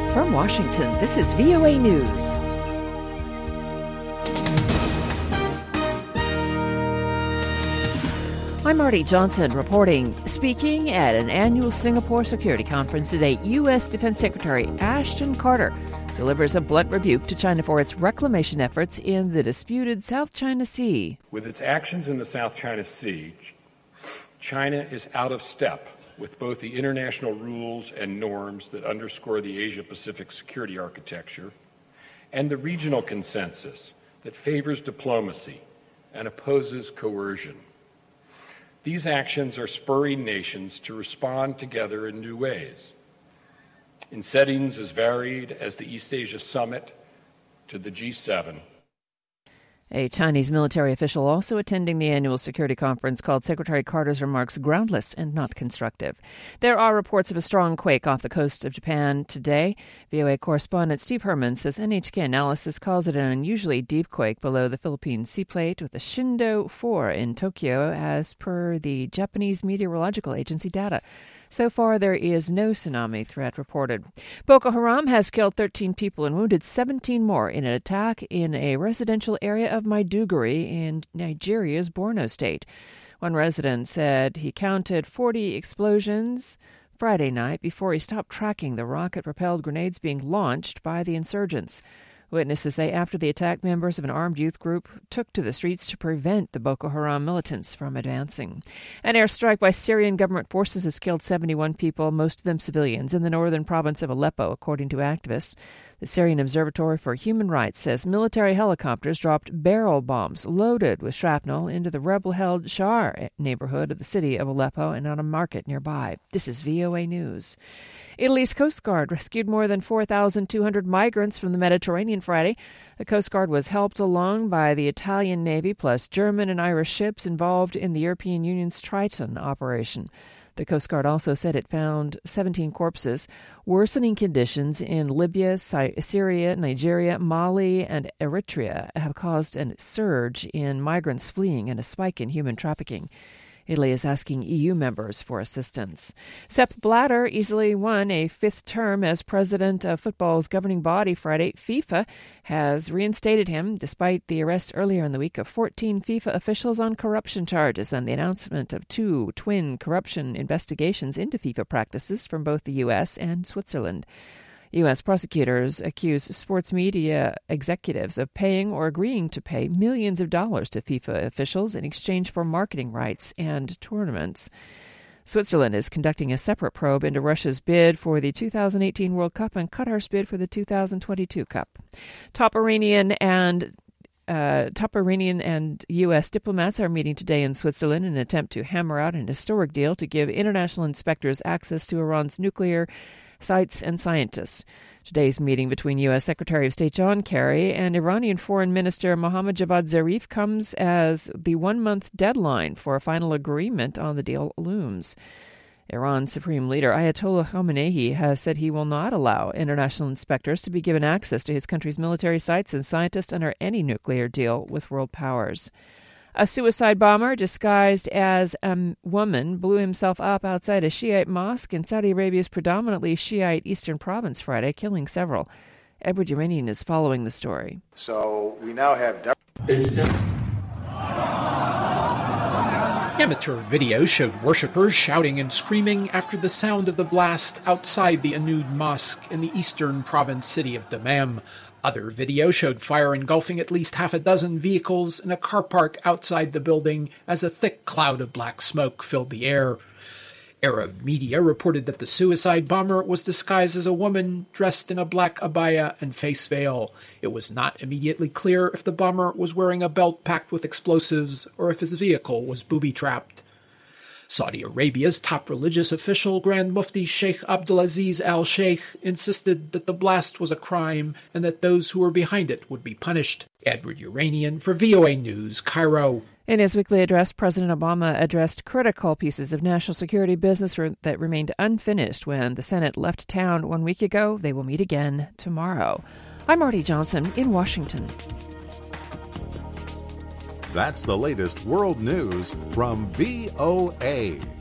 From Washington, this is VOA News. I'm Marty Johnson reporting. Speaking at an annual Singapore Security Conference today, U.S. Defense Secretary Ashton Carter delivers a blunt rebuke to China for its reclamation efforts in the disputed South China Sea. With its actions in the South China Sea, China is out of step with both the international rules and norms that underscore the Asia-Pacific security architecture and the regional consensus that favors diplomacy and opposes coercion. These actions are spurring nations to respond together in new ways, in settings as varied as the East Asia Summit to the G7. A Chinese military official also attending the annual security conference called Secretary Carter's remarks groundless and not constructive. There are reports of a strong quake off the coast of Japan today. VOA correspondent Steve Herman says NHK analysis calls it an unusually deep quake below the Philippine sea plate with a Shindo 4 in Tokyo, as per the Japanese Meteorological Agency data. So far, there is no tsunami threat reported. Boko Haram has killed 13 people and wounded 17 more in an attack in a residential area of Maiduguri in Nigeria's Borno state. One resident said he counted 40 explosions Friday night before he stopped tracking the rocket-propelled grenades being launched by the insurgents. Witnesses say after the attack, members of an armed youth group took to the streets to prevent the Boko Haram militants from advancing. An airstrike by Syrian government forces has killed 71 people, most of them civilians, in the northern province of Aleppo, according to activists. The Syrian Observatory for Human Rights says military helicopters dropped barrel bombs loaded with shrapnel into the rebel-held Shar neighborhood of the city of Aleppo and on a market nearby. This is VOA News. Italy's Coast Guard rescued more than 4,200 migrants from the Mediterranean Friday. The Coast Guard was helped along by the Italian Navy plus German and Irish ships involved in the European Union's Triton operation. The Coast Guard also said it found 17 corpses. Worsening conditions in Libya, Syria, Nigeria, Mali, and Eritrea have caused a surge in migrants fleeing and a spike in human trafficking. Italy is asking EU members for assistance. Sepp Blatter easily won a fifth term as president of football's governing body Friday. FIFA has reinstated him despite the arrest earlier in the week of 14 FIFA officials on corruption charges and the announcement of two twin corruption investigations into FIFA practices from both the U.S. and Switzerland. U.S. prosecutors accuse sports media executives of paying or agreeing to pay millions of dollars to FIFA officials in exchange for marketing rights and tournaments. Switzerland is conducting a separate probe into Russia's bid for the 2018 World Cup and Qatar's bid for the 2022 Cup. Top Iranian and U.S. diplomats are meeting today in Switzerland in an attempt to hammer out an historic deal to give international inspectors access to Iran's nuclear sites and scientists. Today's meeting between U.S. Secretary of State John Kerry and Iranian Foreign Minister Mohammad Javad Zarif comes as the one-month deadline for a final agreement on the deal looms. Iran's Supreme Leader Ayatollah Khamenei has said he will not allow international inspectors to be given access to his country's military sites and scientists under any nuclear deal with world powers. A suicide bomber disguised as a woman blew himself up outside a Shiite mosque in Saudi Arabia's predominantly Shiite eastern province Friday, killing several. Edward Uranian is following the story. So we now have... Amateur video showed worshippers shouting and screaming after the sound of the blast outside the Anud Mosque in the eastern province city of Dammam. Other video showed fire engulfing at least half a dozen vehicles in a car park outside the building as a thick cloud of black smoke filled the air. Arab media reported that the suicide bomber was disguised as a woman dressed in a black abaya and face veil. It was not immediately clear if the bomber was wearing a belt packed with explosives or if his vehicle was booby-trapped. Saudi Arabia's top religious official, Grand Mufti Sheikh Abdulaziz al-Sheikh, insisted that the blast was a crime and that those who were behind it would be punished. Edward Uranian for VOA News, Cairo. In his weekly address, President Obama addressed critical pieces of national security business that remained unfinished when the Senate left town 1 week ago. They will meet again tomorrow. I'm Marty Johnson in Washington. That's the latest world news from VOA.